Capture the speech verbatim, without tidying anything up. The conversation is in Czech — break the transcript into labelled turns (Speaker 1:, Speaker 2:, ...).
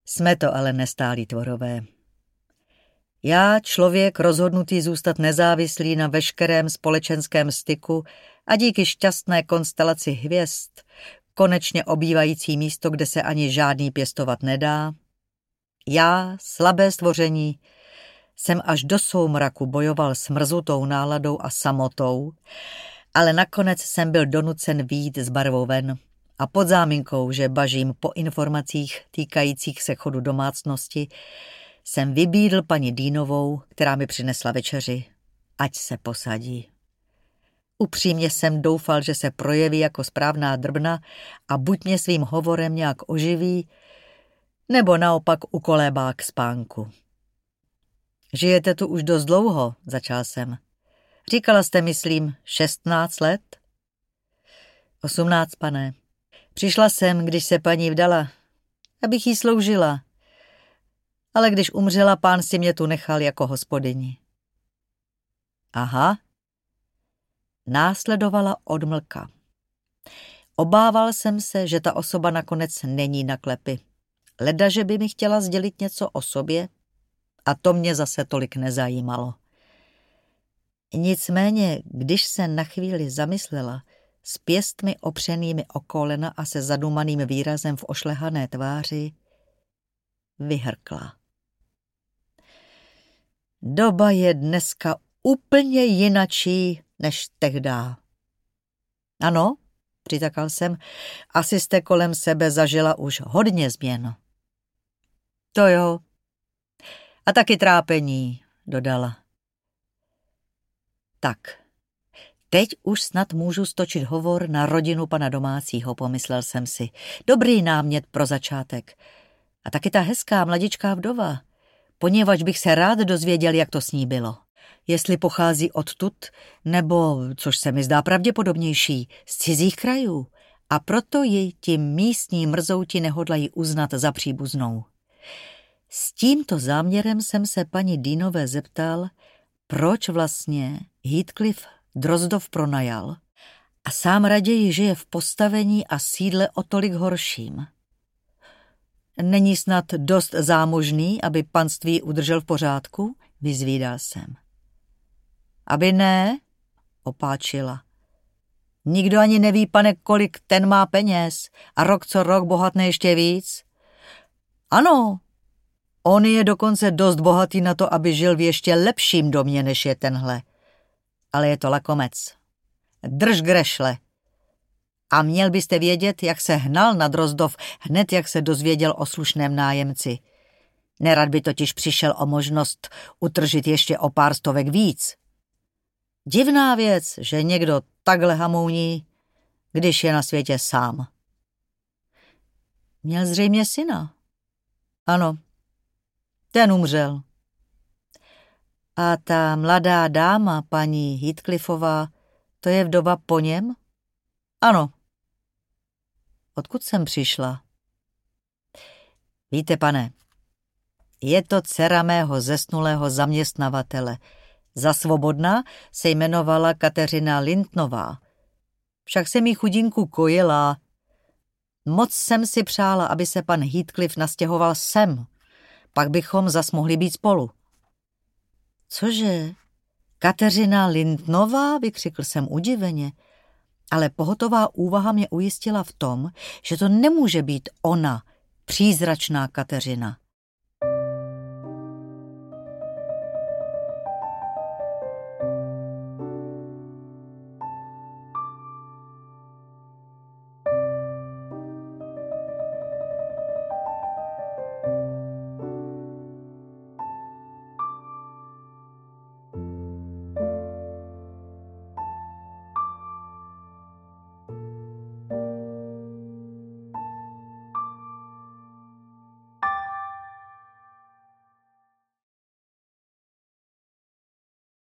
Speaker 1: Jsme to ale nestálí tvorové. Já, člověk rozhodnutý zůstat nezávislý na veškerém společenském styku a díky šťastné konstelaci hvězd, konečně obývající místo, kde se ani žádný pěstovat nedá, já, slabé stvoření, jsem až do soumraku bojoval s mrzutou náladou a samotou, ale nakonec jsem byl donucen vyjít s barvou ven a pod záminkou, že bažím po informacích týkajících se chodu domácnosti, jsem vybídl paní Dýnovou, která mi přinesla večeři, ať se posadí. Upřímně jsem doufal, že se projeví jako správná drbna a buď mě svým hovorem nějak oživí, nebo naopak ukolébá k spánku. Žijete tu už dost dlouho, začal jsem. Říkala jste, myslím, šestnáct let? Osmnáct, pane. Přišla jsem, když se paní vdala, abych jí sloužila. Ale když umřela, pán si mě tu nechal jako hospodyni. Aha. Následovala odmlka. Obával jsem se, že ta osoba nakonec není na klepy. Leda, že by mi chtěla sdělit něco o sobě, a to mě zase tolik nezajímalo. Nicméně, když se na chvíli zamyslela, s pěstmi opřenými o kolena a se zadumaným výrazem v ošlehané tváři, vyhrkla. Doba je dneska úplně jinačí než tehdá. Ano, přitakal jsem, asi jste kolem sebe zažila už hodně změn. To jo. A taky trápení, dodala. Tak, teď už snad můžu stočit hovor na rodinu pana domácího, pomyslel jsem si. Dobrý námět pro začátek. A taky ta hezká mladičká vdova, poněvadž bych se rád dozvěděl, jak to s ní bylo. Jestli pochází odtud, nebo, což se mi zdá pravděpodobnější, z cizích krajů, a proto ji ti místní mrzouti nehodlají uznat za příbuznou. S tímto záměrem jsem se paní Dýnové zeptal, proč vlastně Heathcliff Drozdov pronajal a sám raději žije v postavení a sídle o tolik horším. Není snad dost zámožný, aby panství udržel v pořádku? Vyzvídal jsem. Aby ne, opáčila. Nikdo ani neví, pane, kolik ten má peněz a rok co rok bohatne ještě víc. Ano, on je dokonce dost bohatý na to, aby žil v ještě lepším domě, než je tenhle. Ale je to lakomec. Drž grešle. A měl byste vědět, jak se hnal na Drozdov hned, jak se dozvěděl o slušném nájemci. Nerad by totiž přišel o možnost utržit ještě o pár stovek víc. Divná věc, že někdo takhle hamouní, když je na světě sám. Měl zřejmě syna. Ano, ten umřel. A ta mladá dáma, paní Heathcliffová, to je vdova po něm? Ano. Odkud jsem přišla? Víte, pane, je to dcera mého zesnulého zaměstnavatele. Za svobodná se jmenovala Kateřina Lintnová. Však jsem jí chudinku kojila. Moc jsem si přála, aby se pan Heathcliff nastěhoval sem. Pak bychom zas mohli být spolu. Cože? Kateřina Lintnová? Vykřikl jsem udiveně. Ale pohotová úvaha mě ujistila v tom, že to nemůže být ona, přízračná Kateřina.